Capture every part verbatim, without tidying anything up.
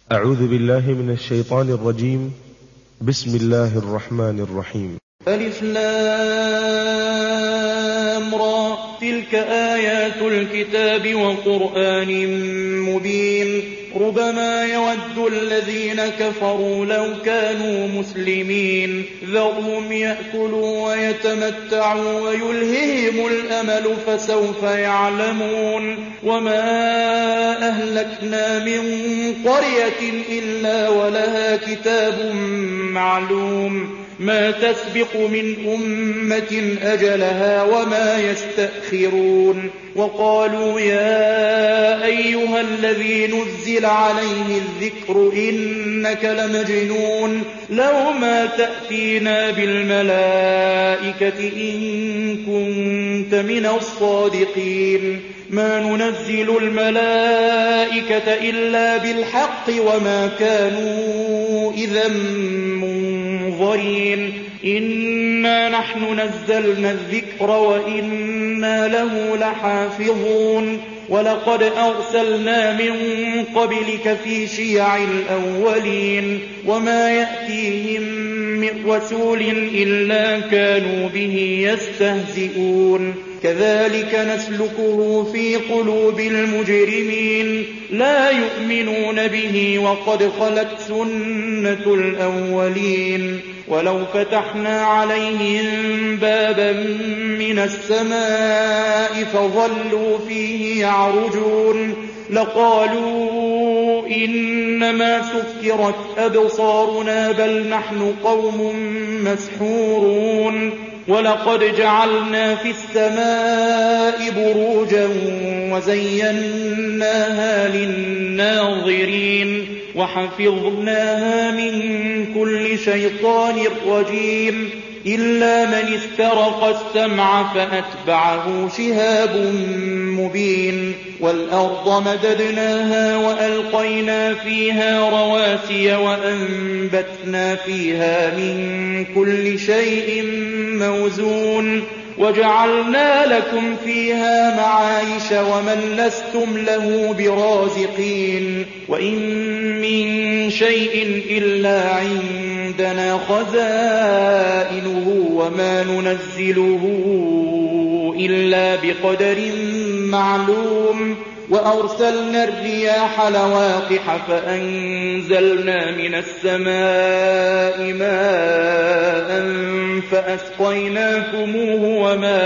أعوذ بالله من الشيطان الرجيم. بسم الله الرحمن الرحيم. ألف لام را، تلك آيات الكتاب وقرآن مبين. ربما يود الذين كفروا لو كانوا مسلمين. ذرهم يأكلوا ويتمتعوا ويلههم الأمل فسوف يعلمون. وما أهلكنا من قرية إلا ولها كتاب معلوم، ما تسبق من أمة أجلها وما يستأخرون. وقالوا يا أيها الذي نزل عليه الذكر إنك لمجنون، لو ما تأتينا بالملائكة إن كنت من الصادقين. ما ننزل الملائكة إلا بالحق وما كانوا إذا منظرين. إنا نحن نزلنا الذكر وإنا له لحافظون. ولقد أرسلنا من قبلك في شيع الأولين، وما يأتيهم من رسول إلا كانوا به يستهزئون. كذلك نسلكه في قلوب المجرمين، لا يؤمنون به وقد خلت سنة الأولين. ولو فتحنا عليهم بابا من السماء فظلوا فيه يعرجون لقالوا إنما سكرت أبصارنا بل نحن قوم مسحورون. ولقد جعلنا في السماء بروجا وزيناها للناظرين وحفظناها من كل شيطان رجيم إلا من استرق السمع فأتبعه شهاب مبين. والأرض مددناها وألقينا فيها رواسي وأنبتنا فيها من كل شيء موزون وجعلنا لكم فيها معايش ومن لستم له برازقين. وإن من شيء إلا عندنا خزائنه وما ننزله إلا بقدر معلوم. وأرسلنا الرياح لواقح فأنزلنا من السماء ماء فأسقيناكموه وما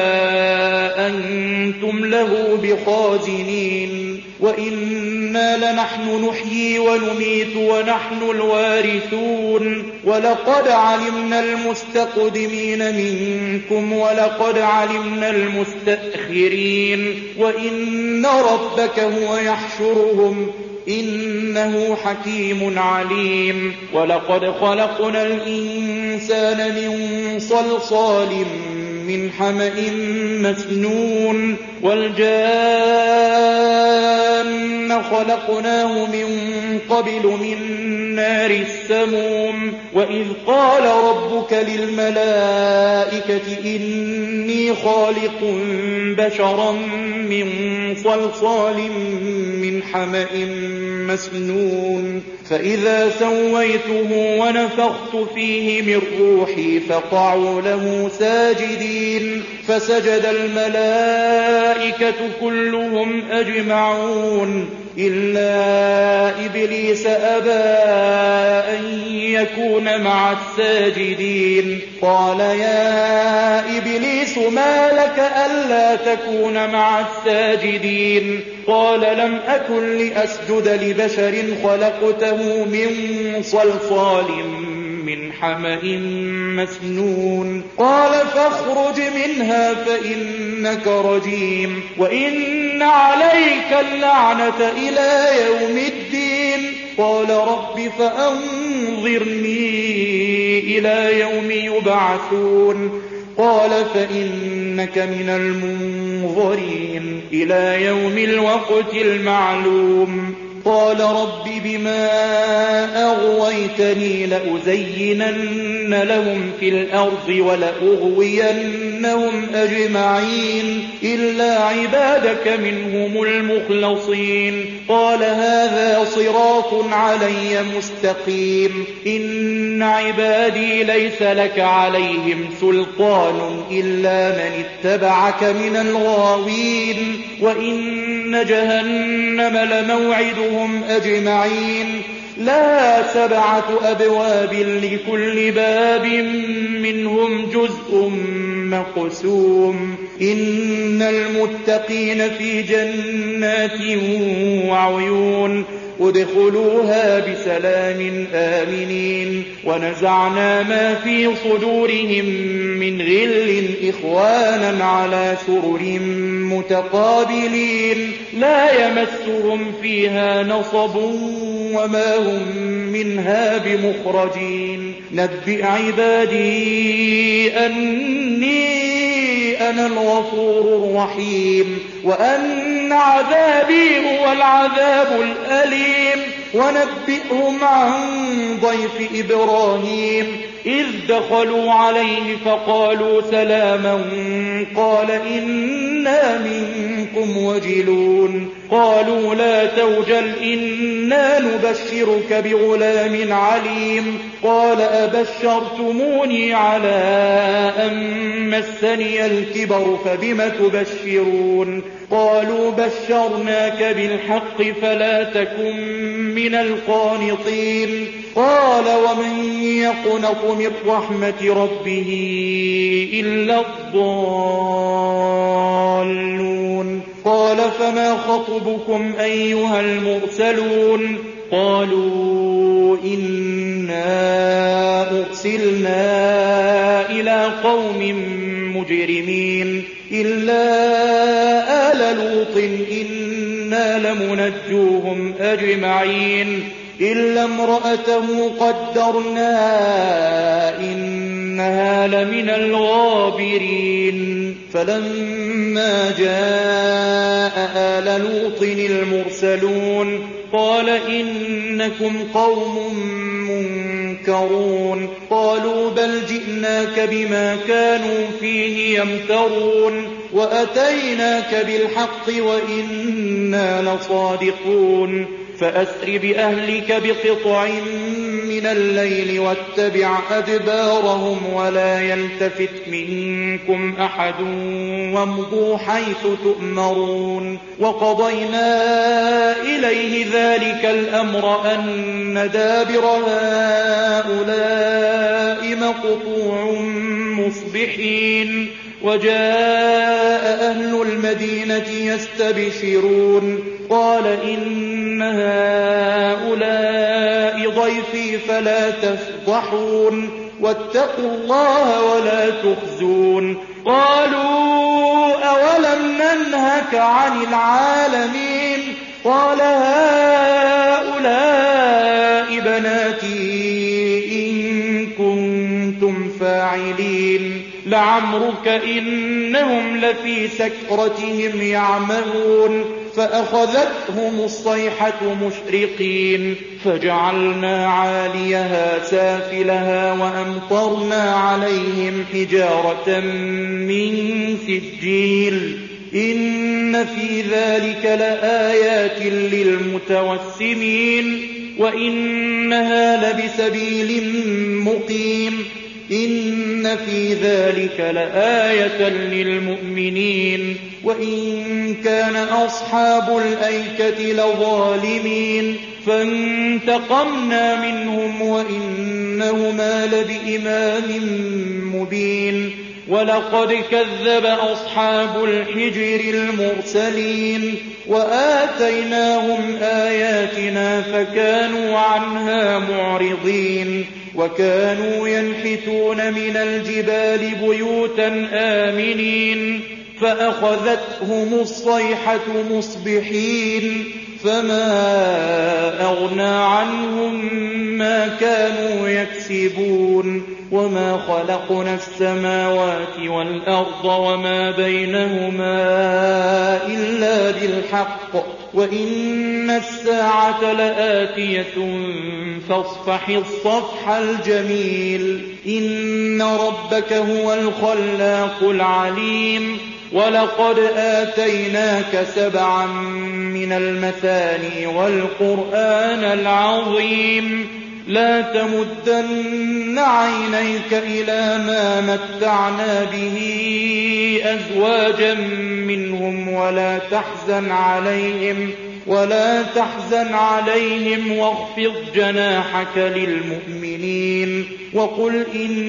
أنتم له بخازنين. وإنا لنحن نحيي ونميت ونحن الوارثون. ولقد علمنا المستقدمين منكم ولقد علمنا المستأخرين. وإن ربك هو يحشرهم إنه حكيم عليم. ولقد خلقنا الإنسان من صلصال من حمأ مسنون. والجان خلقناه من قبل من نار السموم. وإذ قال ربك للملائكة إني خالق بشرا من صلصال من حمأ مسنون فإذا سويته ونفخت فيه من روحي فقعوا له ساجدين. فسجد الملائكة كلهم أجمعون إلا إبليس أبى أن يكون مع الساجدين. قال يا إبليس ما لك ألا تكون مع الساجدين؟ قال لم أكن لأسجد لبشر خلقته من صلصال من حمأ مسنون. قال فاخرج منها فإنك رجيم وإن عليك اللعنة إلى يوم الدين. قال رب فأنظرني إلى يوم يبعثون. قال فإنك من المنظرين إلى يوم الوقت المعلوم. قال رب بما أغويتني لأزينن لهم في الأرض ولأغوينهم أجمعين إلا عبادك منهم المخلصين قال هذا صراط علي مستقيم إن عبادي ليس لك عليهم سلطان إلا من اتبعك من الغاوين وإن جهنم لموعدهم أجمعين لا سبعة أبواب لكل باب منهم جزء مقسوم إن المتقين في جنات وعيون ادخلوها بسلام آمنين ونزعنا ما في صدورهم من غل إخوانا على سرر متقابلين لا يمسهم فيها نصب وما هم منها بمخرجين نبئ عبادي أني أنا الغفور الرحيم وأن عذابي هو العذاب الأليم ونبئهم عن ضيف إبراهيم إذ دخلوا عليه فقالوا سلاما قال إنا منكم وجلون قالوا لا توجل إنا نبشرك بغلام عليم قال أبشرتموني على أن مسني الكبر فبم تبشرون قالوا بشرناك بالحق فلا تكن من القانطين قال ومن يقنط من رحمة ربه إلا الضالون قال فما خطبكم أيها المرسلون قالوا إنا أرسلنا إلى قوم مجرمين إلا آل لوط إنا لمنجوهم أجمعين إلا امرأته قدرنا إنها لمن الغابرين فلما جاء آل لوط المرسلون قال إنكم قوم منكرون قالوا بل جئناك بما كانوا فيه يمترون وأتيناك بالحق وإنا لصادقون فأسر بأهلك بقطع من الليل واتبع أدبارهم ولا يلتفت منكم أحد وامضوا حيث تؤمرون وقضينا إليه ذلك الأمر أن دابر هؤلاء مقطوع مصبحين وجاء أهل المدينة يستبشرون قال إن هؤلاء ضيفي فلا تفضحون واتقوا الله ولا تخزون قالوا أولم ننهك عن العالمين قال هؤلاء بناتي إن كنتم فاعلين لعمرك إنهم لفي سكرتهم يعمهون فأخذتهم الصيحة مشرقين فجعلنا عاليها سافلها وأمطرنا عليهم حجارة من سجيل إن في ذلك لآيات للمتوسمين وإنها لبسبيل مقيم إن في ذلك لآية للمؤمنين وإن كان أصحاب الأيكة لظالمين فانتقمنا منهم وإنهما لبإمام مبين ولقد كذب أصحاب الحجر المرسلين وآتيناهم آياتنا فكانوا عنها معرضين وكانوا ينحتون من الجبال بيوتا آمنين فأخذتهم الصيحة مصبحين فما أغنى عنهم ما كانوا يكسبون وما خلقنا السماوات والأرض وما بينهما إلا بالحق وإن الساعة لآتية فاصفح الصفح الجميل إن ربك هو الخلاق العليم ولقد آتيناك سبعا من المثاني والقرآن العظيم لا تمدن عينيك إلى ما متعنا به أزواجا منهم ولا تحزن عليهم ولا تحزن عليهم واخفض جناحك للمؤمنين وقل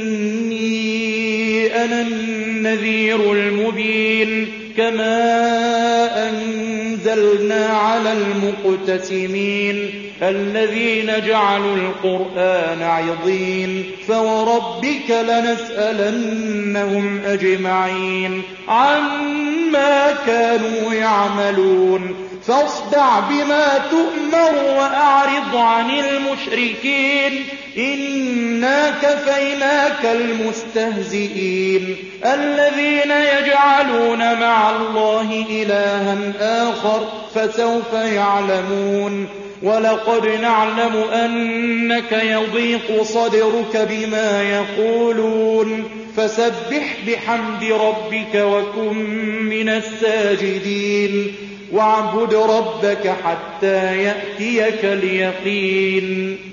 إني أنا النذير المبين كما أنزلنا على المقتسمين الذين جعلوا القرآن عضين فوربك لنسألنهم أجمعين عما كانوا يعملون فاصدع بما تؤمر وأعرض عن المشركين إنا كفيناك المستهزئين الذين يجعلون مع الله إلها آخر فسوف يعلمون ولقد نعلم أنك يضيق صدرك بما يقولون فسبح بحمد ربك وكن من الساجدين واعبد ربك حتى يأتيك اليقين